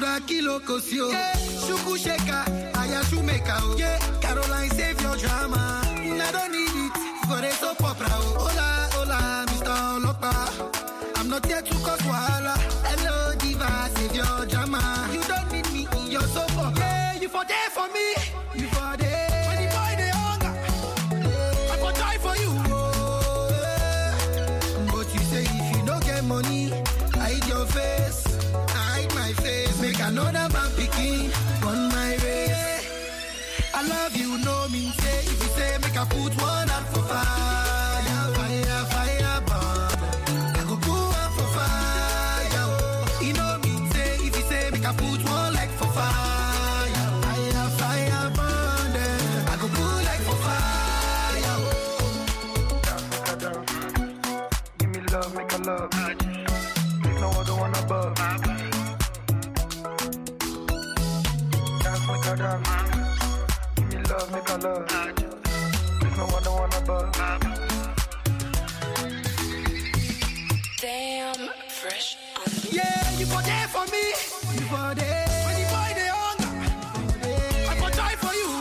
Pura kilo kosio. Yeah, Shuku Sheka, Ayashumeka. Yeah, Caroline save your drama. I don't need it for a soap opera. Hola, hola, Mr. Olopa. I'm not here to cause wahala. Hello, diva, save your drama. You don't need me in your soap opera. Yeah, you for there for me. You for there. When the boy they hunger, I for die for you. But you say if you don't get money, hide your face. Hide my face. Make another man picking on my race. I love you, no mean say. If you say make I put one out for fire, fire, fire, burn. I go put one for fire. You know mean say. If you say make I put one like for fire, fire, fire, burn. I go put like for fire. Give me love, make a love. There's no other one above. Dance, make a dance. Love, make a love. There's no other one above. Damn, fresh on me. Yeah, you for there for me. You for there. When the boy they hunger, I for die for you.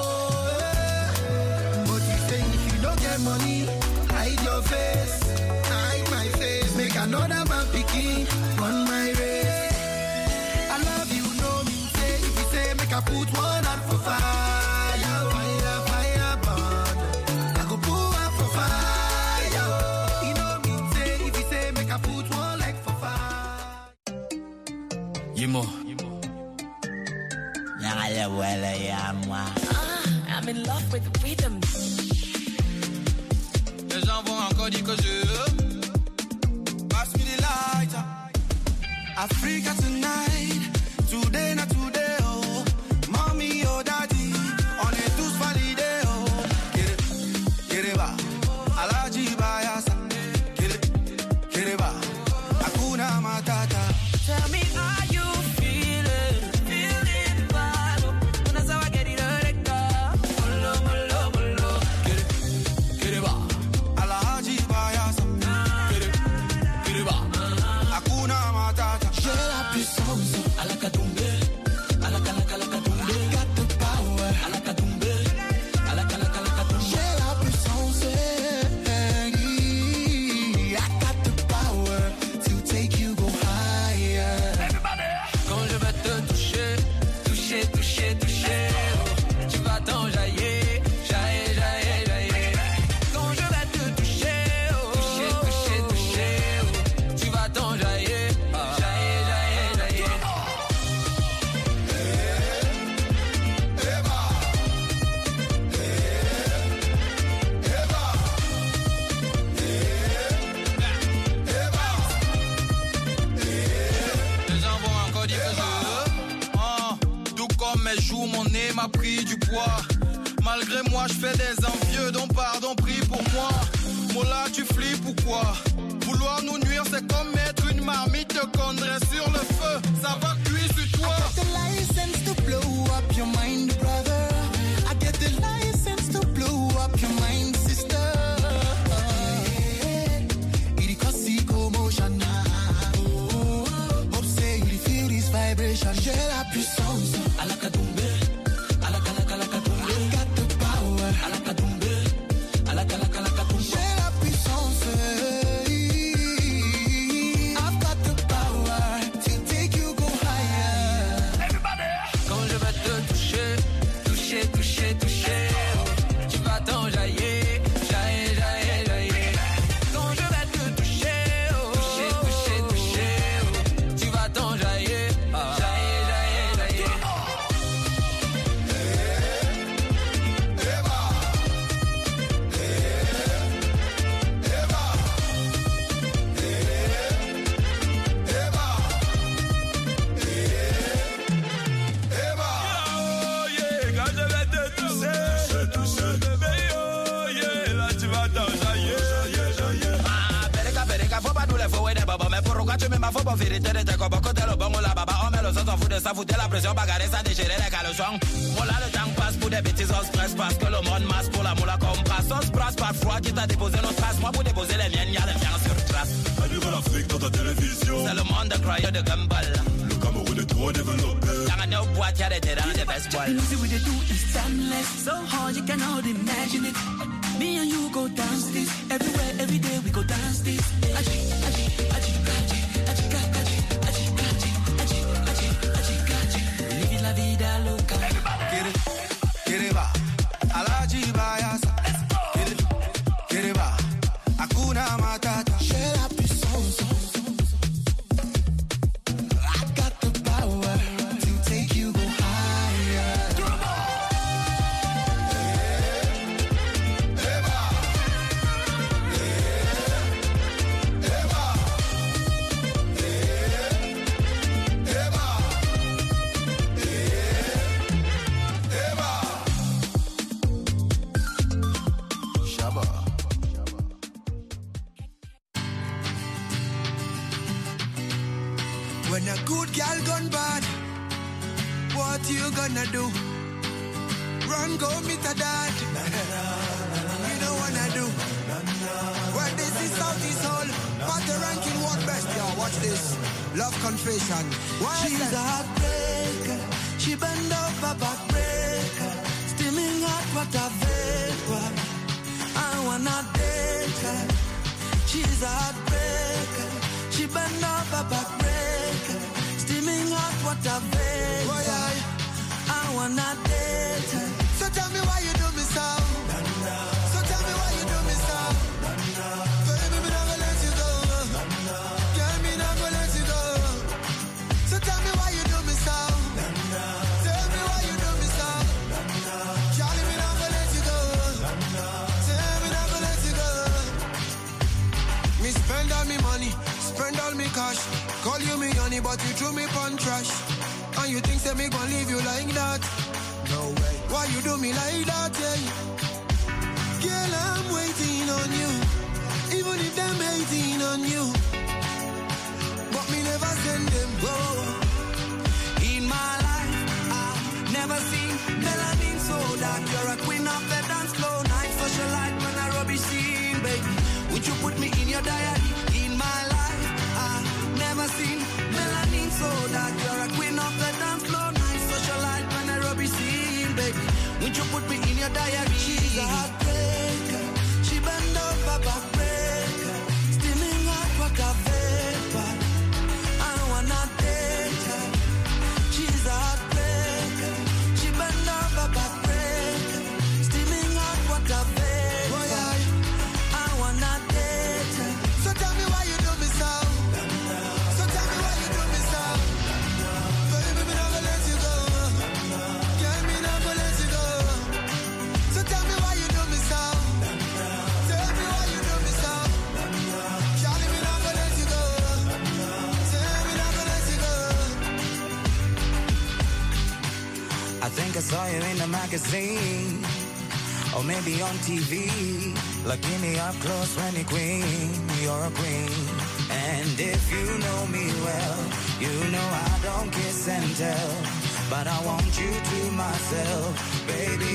But you say if you don't get money, hide your face. Hide my face. Make another man picking on my race. I love you, no me say. If you say make I put one out for fire. Yimo. I'm in love with the rhythm. Les gens vont encore dire que je pass me the light. Africa tonight, today not today, oh. Mommy, oh daddy, on est tous validés, oh. Kireba, Alaji Bayasa, Kireba, Hakuna Matata. Tell me, are you feeling vibe? Una sawa querida recta. Molo, molo, molo. Kireba, Alaji Bayasa, Kireba, Hakuna Matata. J'ai la puissance, à la Katumbe, à la Katumbe. I got the power, à la Katumbe, à la Katumbe. J'ai la puissance, I got the power to take you go higher. Quand je vais te toucher, toucher, toucher, toucher, oh, tu vas t'enjailler, jailler, jailler, jailler. Quand je vais te toucher, oh, toucher, toucher, toucher, oh, tu vas t'enjailler, jailler, jailler, jailler. Les gens vont encore dire que je tout comme mes joues, mon nez m'a pris du poids. Malgré moi, je fais des envieux, donc pardon, prie pour moi. Mola, tu flippes ou quoi? Vouloir nous nuire, c'est comme mettre une marmite de condré sur le feu. Ça va cuire sur toi. I got the license to blow up your mind, brother. I get the license to blow up your mind, sister. It causes commotion. Hope say you feel this vibration. J'ai la puissance, à la Katumbe, à la Katumbe. I got the power, à la Katumbe, à la Katumbe. J'ai la puissance, I've got the power to take you go higher. Quand je vais te toucher, toucher, toucher, toucher, oh, tu vas t'enjailler, jailler, jailler, jailler. Quand je vais te toucher, oh, toucher, toucher, toucher, oh, tu vas t'enjailler, jailler, jailler, jailler. Quand je vais te toucher, bébé, oh yeah, là tu vas t'enjailler. Pereka, faut pas nous les fouer des babas. Mais pourquoi tu mets ma faute pour vérité de tes copains? Côté le bon ou la baba, on met le son, s'en fout de ça, foutre la pression, bagarrer, ça déchirer les caleçons. Voilà, le temps passe pour des bêtises, on se presse parce que le monde masse pour la moula comme passe. On se brasse pas froid qui t'a déposé nos traces. Moi pour déposer les miennes, y'a les miens sur trace. Vive l'Afrique dans ta télévision. C'est le monde de croyeur de Gumball. Le Cameroun est trop never look good. I know what you're the best boy. You know, see what they do is timeless. So hard you cannot imagine it. Me and you go dance this. Everywhere, every day we go dance this. Living la vida loca. Get it, va. Alaji Bayasa. Get it, va. Hakuna Matata. Share la puissance. I got the power to take you go higher. When a good girl gone bad, what you gonna do? Run, go meet a dad. You know what I do. Well, this is Southeast Hall. But the ranking what best, y'all. Watch this. Love confession. Why She's a heartbreaker. She bend over backbreaker. Steaming hot water vapor. I wanna date her. She's a heartbreaker. She bend over backbreaker. Steaming hot water vapor. I wanna date her. So tell me why you do me so. So tell me why you do me so. Baby, me not gonna let you go. Girl, me not gonna let you go. So tell me why you do me so. Tell me why you do me so. Charlie, me not gonna let you go. Tell me not gonna let you go. Me spend all me money, spend all me cash. Call you me honey, but you threw me pon trash. And you think say me gon' leave you like that? No way. Why you do me like that, yeah? Girl, I'm waiting on you. Even if them hating on you. But me never send them go. In my life, I've never seen melanin so dark. You're a queen of the dance floor. Night socialite when I rubbish scene, baby. Would you put me in your diary? In my life, I've never seen melanin so dark. You're a queen of the dance floor. Night socialite when I rubbish scene, baby. Would you put me in your diary? She's a heartbreaker. She bend over backbreaker. Steaming hot water vapor. I wanna date her. She's a heartbreaker. She bend over backbreaker. Steaming hot water vapor. I wanna date her. So tell me why you do me so. So tell me why you do me so. Baby, me not gonna let you go. Girl, me not gonna let you go. So tell me why you do me so. Tell me why you do me so. Charlie, me not gonna let you go. Tell me not gonna let you go. I think I saw you in the magazine, or maybe on TV. Looking me up close when you're queen, you're a queen. And if you know me well, you know I don't kiss and tell, but I want you to myself, baby.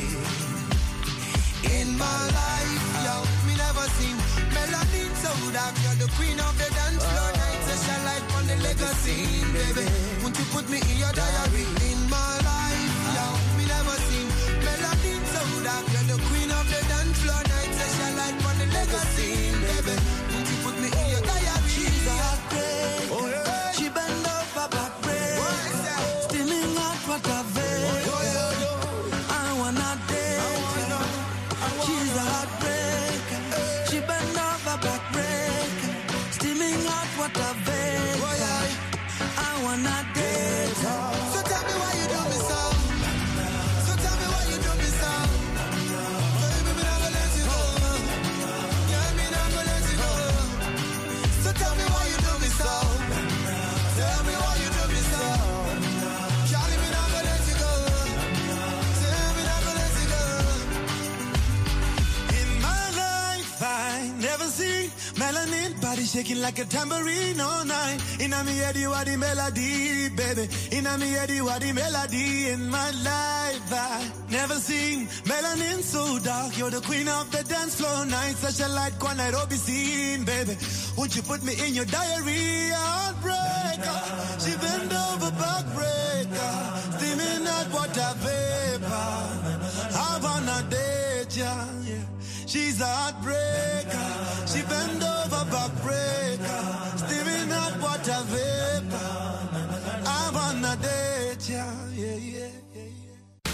In my life, yo, me never seen melanin so dark. You're the queen of the dance floor. Night session light on the legacy, baby. Won't you put me in your diary? In my life, yo, me never seen melanin so dark. You're the queen of the dance floor. Night session light on the legacy, baby. Won't you put me in your diary? She's a heartbreaker. She bend over backbreaker. Steaming hot water vapor. I wanna date her. She's a heartbreaker. She bend over backbreaker. Steaming hot water vapor. I wanna date her. So tell me why you do me so. So tell me why you do me so. Baby, me not gonna let you go. Yeah, me not gonna let you go. So tell me why you do me so. Tell me why you do me so. Charlie, me not gonna let you go. Tell me not gonna let you go. In my life, I never see queen, melanin, body shaking like a tambourine all night. Inna me head you are the melody, baby. Inna me head you are the melody in my life. I never seen melanin so dark. You're the queen of the dance floor night. Such a light one I'd be seen, baby. Won't you put me in your diary? Heartbreaker, she bend over backbreaker, steaming hot water vapor. I wanna date ya, yeah. She's a heartbreaker, she bend over backbreaker, steaming hot water vapor. I wanna date ya, yeah, yeah, yeah, yeah.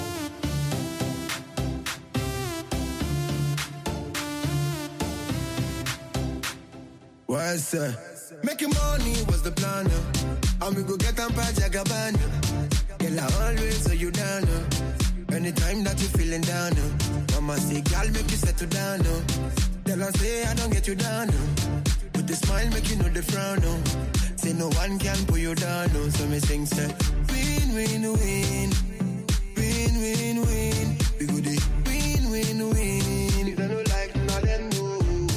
What's up? Making money was the plan, and we go get them by Jagabana. Girl, I always hold you down, anytime that you feeling down, Mama say, girl, make you settle down, Tell her say, I don't get you down, With the smile, make you know the frown, Say no one can pull you down, So me sing, say, win, win, win, win, win, win. We go dey win, win, win. If I don't like, now then no.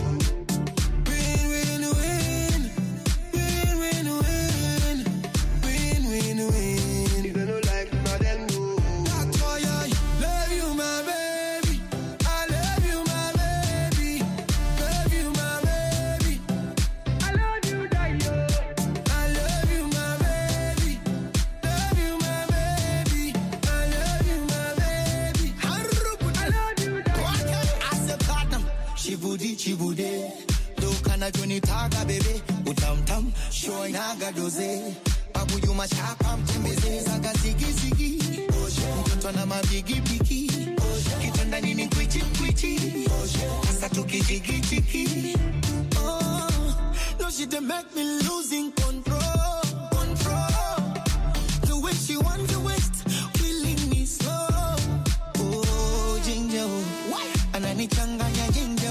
Chibude, do kana joni taga bebe, utam tam, shoy naga doze, babu yuma shakam tembeze, zaga zigi zigi, mtoto na mabigi bigi, kitanda nini kwichi kwichi, asa tuki jigi jigi. Oh, no she dey make me losing control, control. The way she want the waist, killing me slow. Oh, ginger, anani changanya ginger.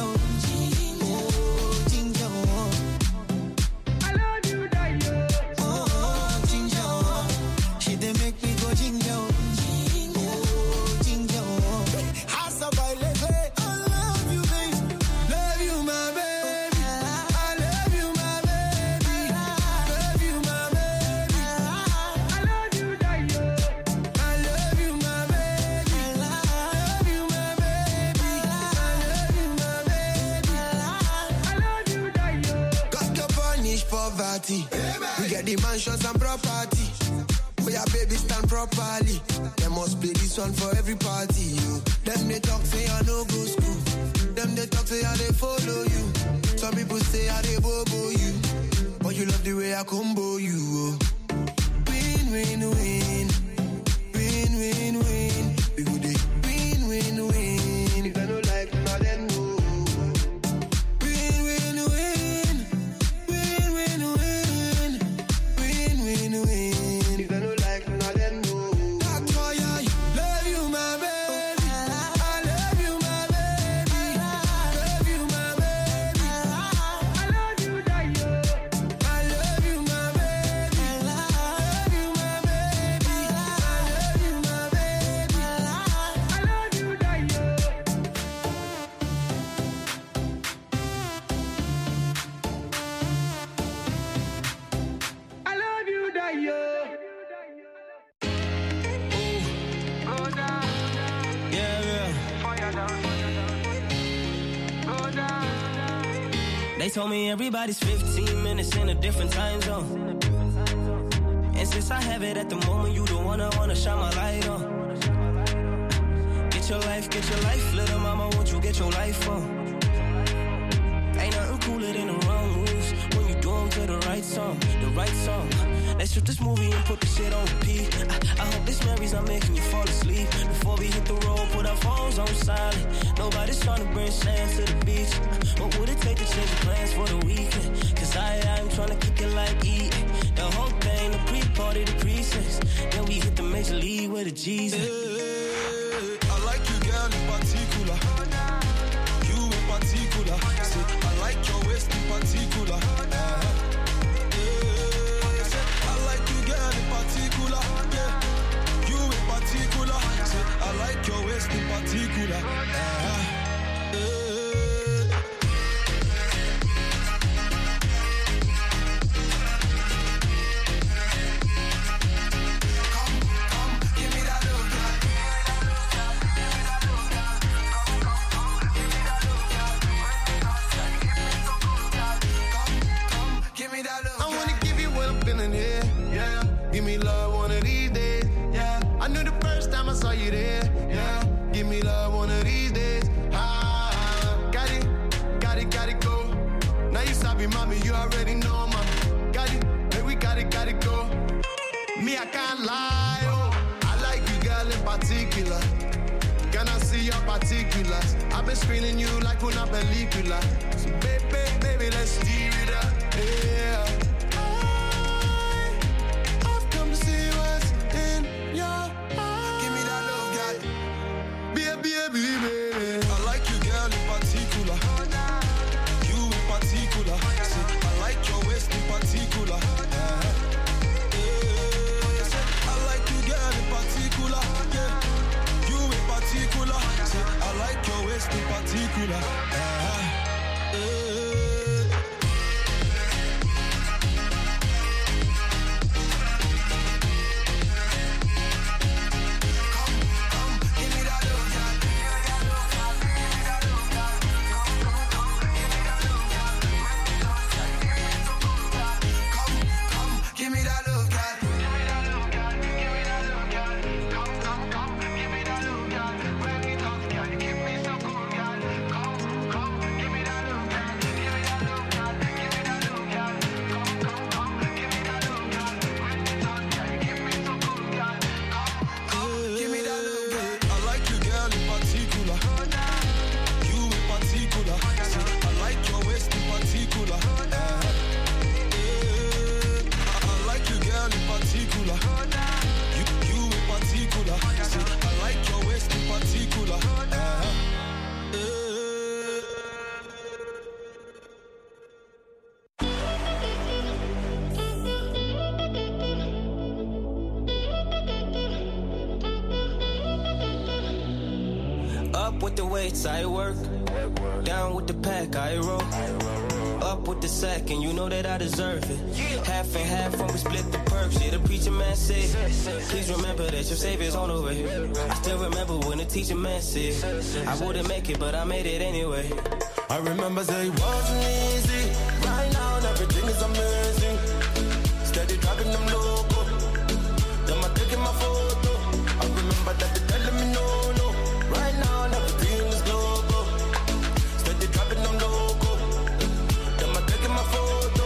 We get the mansions and property. For your baby stand properly. They must play this one for every party. You. Them they talk say I no go school. Them they talk say I they follow you. Some people say I they bobo you. But you love the way I combo you. Oh. Win, win, win. Win, win, win. We go dey win, win, win. If I don't like, now then no. They told me everybody's 15 minutes in a different time zone. And since I have it at the moment, you don't wanna shine my light on. Get your life, little mama, won't you get your life on? Ain't nothing cooler than the wrong moves when you do them to the right song, the right song. Let's shoot this movie and put the shit on repeat. I hope this memories are making you fall asleep. Before we hit the road, put our phones on silent. Nobody's trying to bring sand to the beach. What would it take to change the plans for the weekend? Cause I'm trying to kick it like E. The whole thing, the pre-party, the pre-sex. Then we hit the major league with the G's. Hey, I like you, girl, in particular. You in particular. Say, I like your waist in particular. I like you, girl, in particular. Yeah. You in particular. Say, I like your waist in particular. already know, man. Got it, hey, we got it go. Me, I can't lie, oh. I like you, girl, in particular. Can I see your particulars? I've been screening you like una película. So baby, let's steer it up, yeah. I've come to see what's in your eyes. Give me that love, girl. Baby. I like you, girl, in particular. You in particular. See, I like your waist in particular. I like you, girl, in particular. Yeah. You in particular. See, I like your waist in particular. I work, down with the pack, I roll. Up with the sack, and you know that I deserve it. Half and half when we split the perks. Yeah, the preacher man said, please remember that your savior's on the way. I still remember when the teacher man said, I wouldn't make it, but I made it anyway. I remember say it wasn't easy. Right now, everything is amazing. Steady driving them loco. Them I taking my photo. I remember that they telling me no. Right now, everything is global. Steady driving them loco. Them I taking my photo.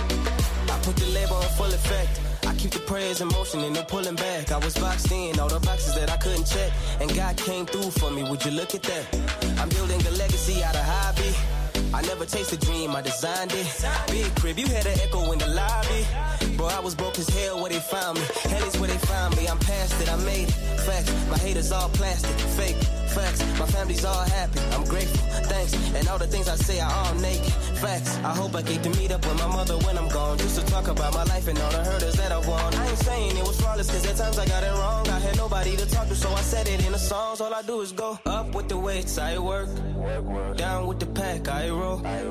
I put the label in full effect. I keep the prayers in motion and no pulling back. I was boxed in, all the boxes that I couldn't check. And God came through for me, would you look at that? I'm building a legacy out of hobby. I never chased a dream, I designed it. Big crib, you had an echo in the lobby. Bro, I was broke as hell where they found me. Hell is where they found me, I'm past it, I made it. Facts, my haters all plastic, fake. Facts, my family's all happy, I'm grateful, thanks. And all the things I say are all naked. Facts, I hope I get to meet up with my mother when I'm gone. Just to talk about my life and all the hurdles that I've won. I ain't saying it was flawless, cause at times I got it wrong. I had nobody to talk to, so I said it in the songs. All I do is go up with the weights, I work. Down with the pack, I roll.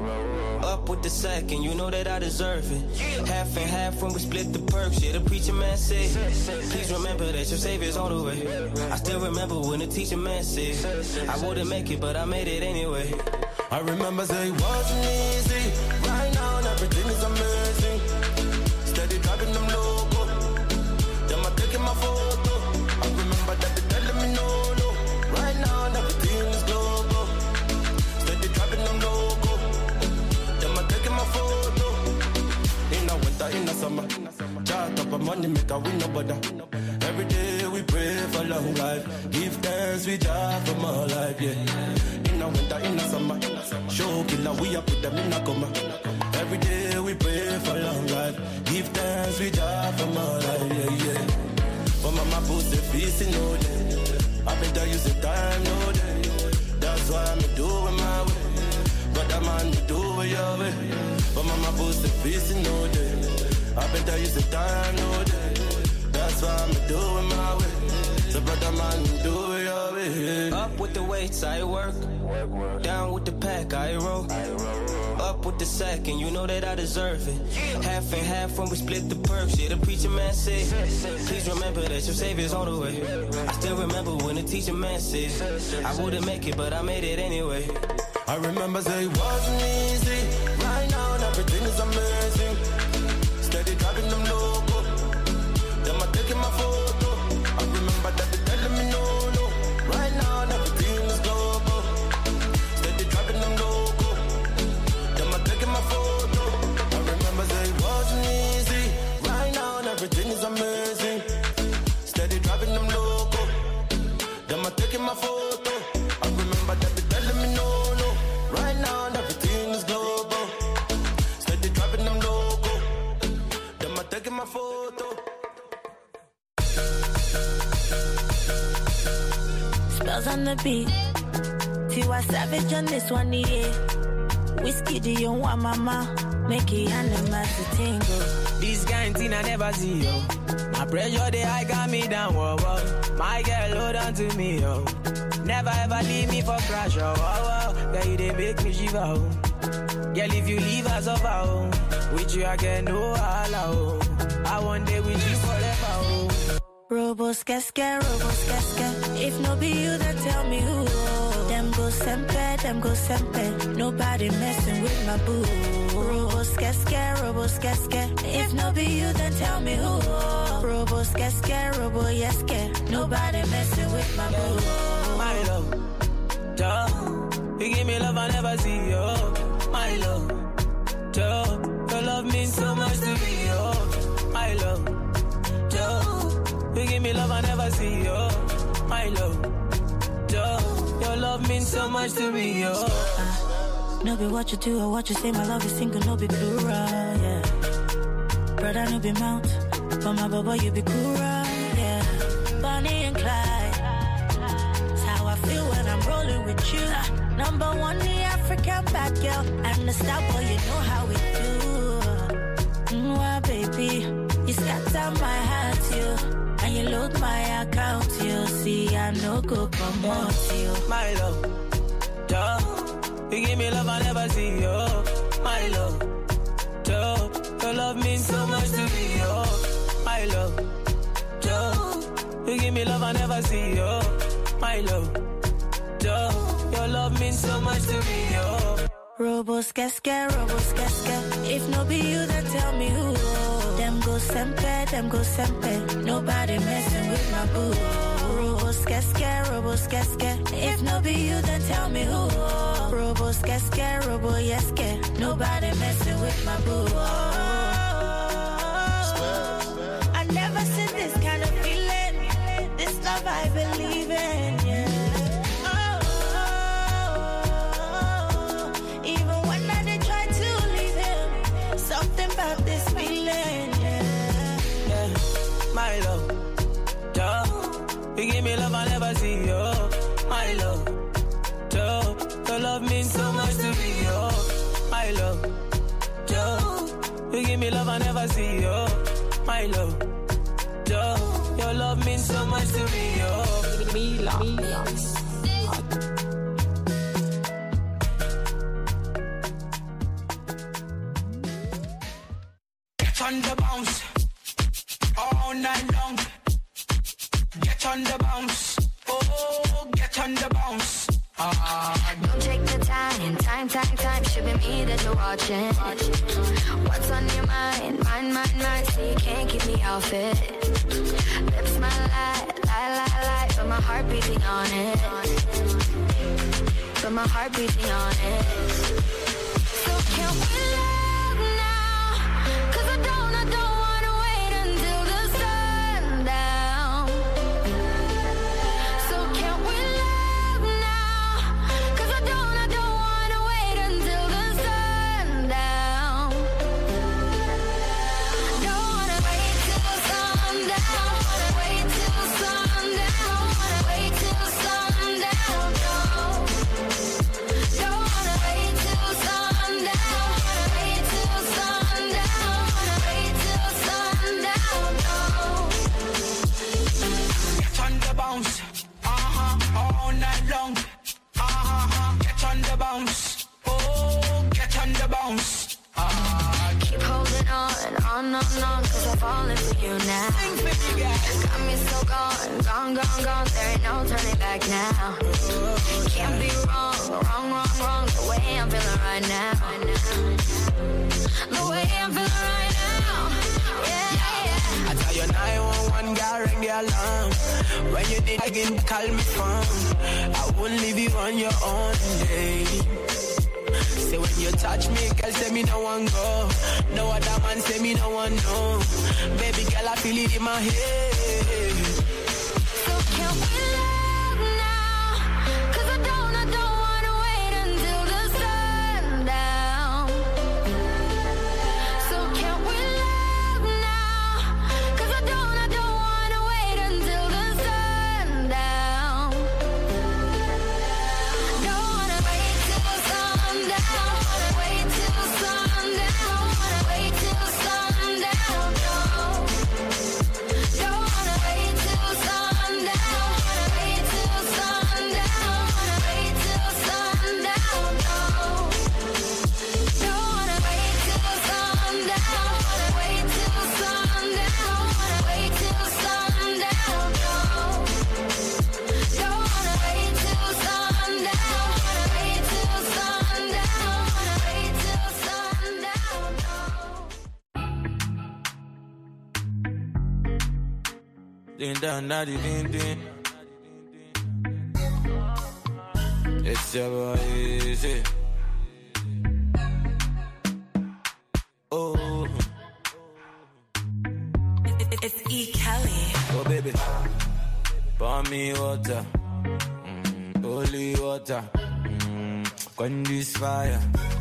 Up with the sack, and you know that I deserve it. Half and half when we split the perks. Yeah, the preacher man said, please remember that your savior's on the way. I still remember when the teacher man said, I wouldn't make it, but I made it anyway. I remember say it wasn't easy. Right now, everything is amazing. Steady driving them loco. Them I taking my photo. I remember that they telling me no. Right now, everything is global. Steady driving them loco. Them I taking my photo. In the winter, in the summer. Chart up a money, make a win no bother. Every day we pray for long life. Give thanks we job for more life, yeah. In the winter, in the summer. Show killer, we up with them in the coma. Every day we pray for long life. Give thanks we job for more life, yeah. For mama put the feast in no day. I been there use the time no day. That's why I'm doing my way. But man, you do it your way. For mama put the feast in no day. I been there use the time no day. That's why I'm doing my way. So brother man, do it your way. Up with the weights, I work. Down with the pack, I roll. Up with the sack, and you know that I deserve it. Half and half when we split the perks. Yeah, the preacher man said, please remember that your savior's on the way. I still remember when the teacher man said, I wouldn't make it, but I made it anyway. I remember say it wasn't easy. Right now, everything is amazing. Steady driving them loco. Them I taking my photo. I remember that they telling me no. Right now, everything is global. Steady driving them loco. Them I taking my photo. I girls on the beat. Tiwa Savage on this one, yeah. Whiskey, do you want mama? Make it animals to tingle. This kind thing I never see, yo. My pressure, the high got me down, whoa, whoa. My girl, hold on to me, yo. Never ever leave me for crash, oh, oh, oh. Girl, you they make me shiver, oh. Girl, if you leave us over, oh. With you, I get no all, oh. I one day with you forever, oh. Robos, casca. If no be you, then tell me who. Them go sempe. Nobody messing with my boo. Robos, casca. If no be you, then tell me who. Robos, casca. Nobody messing with my boo. My love, duh. You give me love I never see, yo. My love, duh. Your love means so much to me, yo. My love, duh. You give me love I never see, yo. My love, duh. Your love means so much to me, yo. No be what you do or what you say, my love is single, no be plural, yeah. Brother, no be mount, but my baba, you be cool, yeah. Bonnie and Clyde, that's how I feel when I'm rolling with you. Number one, the African bad girl, and the star boy, you know how we do. Well, baby, you scatter my heart, you. And you load my account, you see, I no go promote you. My love, duh. You give me love I never see, yo. My love, duh. Your love means so much to me, yo. My love, duh. You give me love I never see, yo. My love, duh. Your love means so much to me, yo. Robos, casca. If no be you, then tell me who. Them go sempe. Nobody messing with my boo. Robos, casca. If no be you, then tell me who. Robos, casca. Nobody messing with my boo. I never seen this kind of feeling. This love I believe in, yeah. About this feeling, yeah. My love, duh. You give me love I never see, yo. My love, duh. Your love means so much to me, yo. My love, duh. You give me love I never see, yo. My love, duh. Your love means so much to me, yo. On the bounce, all night long. Get on the bounce, oh, get on the bounce. Don't take the time. Should be me that you're watching. What's on your mind? Mine. So you can't keep me off it. Lips my lie, but my heart beating on it. So can we love now? 'Cause I don't wanna wait until the sundown. So can we love now? 'Cause I don't wanna wait until the sundown. Don't wanna wait till sundown. Wait till sundown. Wait till sundown. No. Don't wanna wait till sundown. Wait till sundown. Wait till sundown. No. Get on the bounce, all night long. Get on the bounce, oh, get on the bounce. Keep holding on, 'cause I'm falling for you now. Got me so gone. There ain't no turning back now. Can't be wrong. The way I'm feeling right now. The way I'm feeling right now. Yeah. I tell you 911, girl, ring the alarm. When you did again, call me from. I wouldn't leave you on your own day. Say when you touch me, girl, say me no one go. No other man say me no one know. Baby girl, I feel it in my head. So can we love now? 'Cause I don't wanna wait until the sundown. So can we love now? 'Cause I don't wanna wait until the sundown. Rolling down that ding. It's your boy Easy. Oh, it's E. Kelly. Oh baby, pour me water, holy water, quench this fire.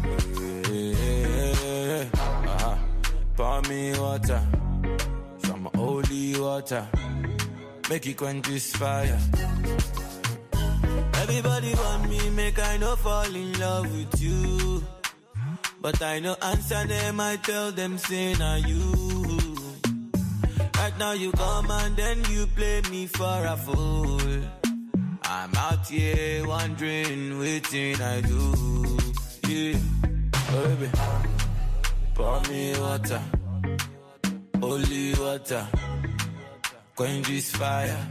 Pour me water, some holy water, make it quench this fire. Everybody want me, make I no fall in love with you. But I no answer them, I tell them, say na you. Right now you come and then you play me for a fool. I'm out here wondering, waiting I do. Yeah, oh baby, pour me water, holy water, quench this fire.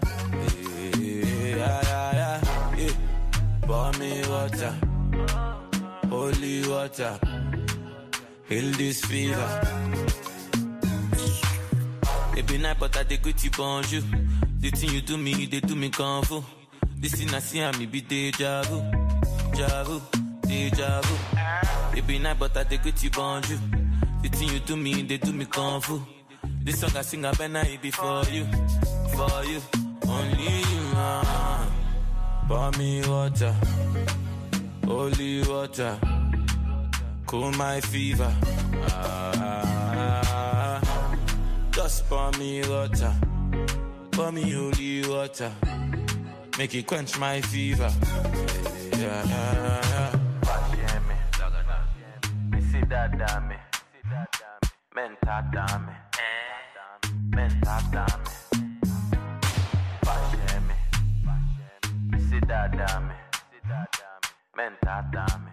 Yeah. Pour me water, holy water, heal this fever. It be night, but I take with you, bonjour. The thing you do me, they do me kung fu. This thing I see, I me be deja vu. It be night, but I take with you, bonjour. The thing you do me, they do me kung fu. This song I sing, I better it be for you, only you. Pour me water, holy water, cool my fever. Just pour me water, pour me holy water, make it quench my fever. Yeah. Me see that dame, menta dame, Sit that dame, menta dame.